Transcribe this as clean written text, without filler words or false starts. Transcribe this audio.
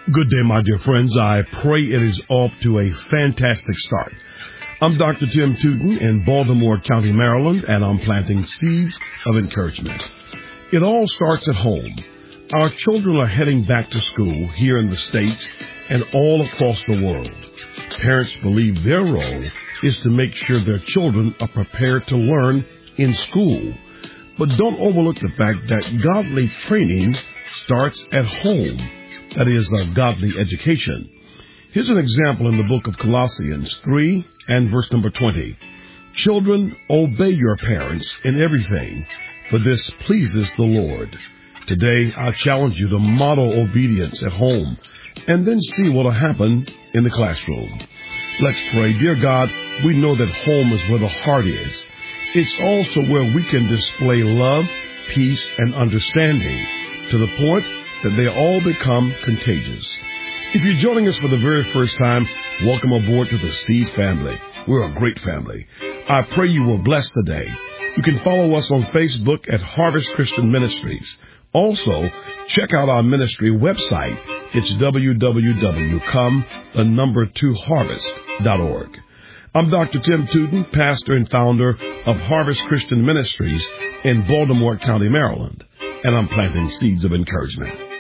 Good day, my dear friends. I pray it is off to a fantastic start. I'm Dr. Tim Tootin in Baltimore County, Maryland, and I'm planting seeds of encouragement. It all starts at home. Our children are heading back to school here in the States and all across the world. Parents believe their role is to make sure their children are prepared to learn in school. But don't overlook the fact that godly training starts at home. That is a godly education. Here's an example in the book of Colossians 3 and verse number 20. Children, obey your parents in everything, for this pleases the Lord. Today, I challenge you to model obedience at home and then see what will happen in the classroom. Let's pray. Dear God, we know that home is where the heart is. It's also where we can display love, peace, and understanding to the point that they all become contagious. If you're joining us for the very first time, welcome aboard to the Seed family. We're a great family. I pray you were blessed today. You can follow us on Facebook at Harvest Christian Ministries. Also, check out our ministry website. It's www.come2harvest.org. I'm Dr. Tim Tootin, pastor and founder of Harvest Christian Ministries in Baltimore County, Maryland, and I'm planting seeds of encouragement.